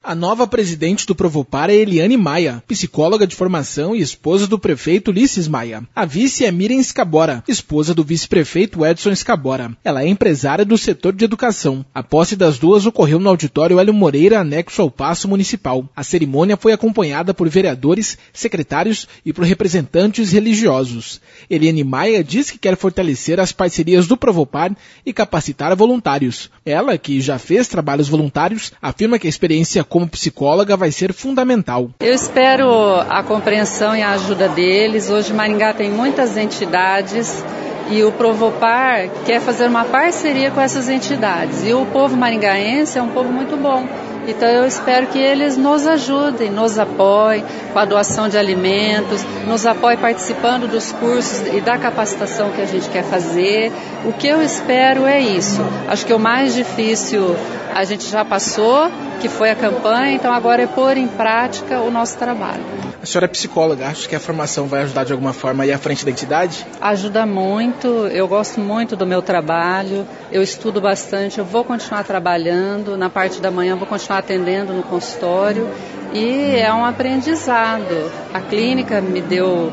A nova presidente do Provopar é Eliane Maia, psicóloga de formação e esposa do prefeito Ulisses Maia. A vice é Miriam Scabora, esposa do vice-prefeito Edson Scabora. Ela é empresária do setor de educação. A posse das duas ocorreu no auditório Hélio Moreira, anexo ao Paço Municipal. A cerimônia foi acompanhada por vereadores, secretários e por representantes religiosos. Eliane Maia diz que quer fortalecer as parcerias do Provopar e capacitar voluntários. Ela, que já fez trabalhos voluntários, afirma que a experiência como psicóloga vai ser fundamental. Eu espero a compreensão e a ajuda deles. Hoje Maringá tem muitas entidades e o Provopar quer fazer uma parceria com essas entidades. E o povo maringaense é um povo muito bom. Então eu espero que eles nos ajudem, nos apoiem com a doação de alimentos, nos apoiem participando dos cursos e da capacitação que a gente quer fazer. O que eu espero é isso. Acho que o mais difícil a gente já passou, que foi a campanha, então agora é pôr em prática o nosso trabalho. A senhora é psicóloga, acha que a formação vai ajudar de alguma forma aí à frente da entidade? Ajuda muito, eu gosto muito do meu trabalho, eu estudo bastante, eu vou continuar trabalhando, na parte da manhã vou continuar atendendo no consultório e é um aprendizado. A clínica me deu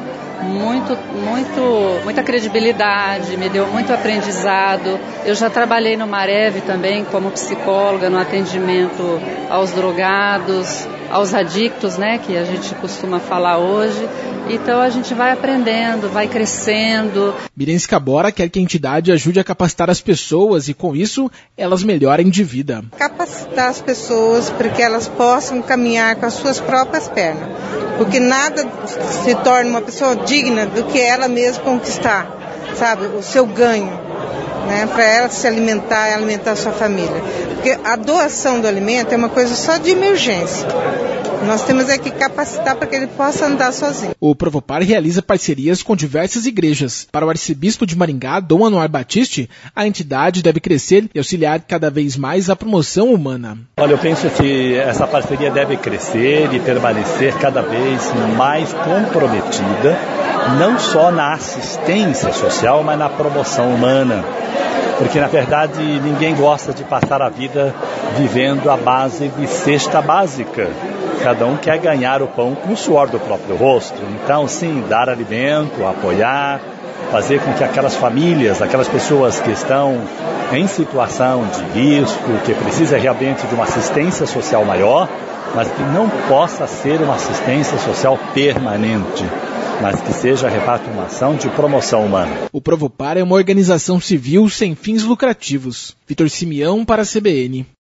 muita credibilidade, me deu muito aprendizado. Eu já trabalhei no Mareve também como psicóloga no atendimento aos drogados, aos adictos, né, que a gente costuma falar hoje. Então a gente vai aprendendo, vai crescendo. Miriam Scabora quer que a entidade ajude a capacitar as pessoas e, com isso, elas melhorem de vida. Capacitar as pessoas para que elas possam caminhar com as suas próprias pernas. Porque nada se torna uma pessoa digna do que ela mesma conquistar, sabe, o seu ganho, né, para ela se alimentar e alimentar a sua família. Porque a doação do alimento é uma coisa só de emergência. Nós temos é que capacitar para que ele possa andar sozinho. O Provopar realiza parcerias com diversas igrejas. Para o arcebispo de Maringá, Dom Anuar Batiste, a entidade deve crescer e auxiliar cada vez mais a promoção humana. Olha, eu penso que essa parceria deve crescer e permanecer cada vez mais comprometida, não só na assistência social, mas na promoção humana. Porque, na verdade, ninguém gosta de passar a vida vivendo à base de cesta básica. Cada um quer ganhar o pão com o suor do próprio rosto. Então, sim, dar alimento, apoiar, fazer com que aquelas famílias, aquelas pessoas que estão em situação de risco, que precisa realmente de uma assistência social maior, mas que não possa ser uma assistência social permanente, mas que seja, repito, uma ação de promoção humana. O Provopar é uma organização civil sem fins lucrativos. Vitor Simeão para a CBN.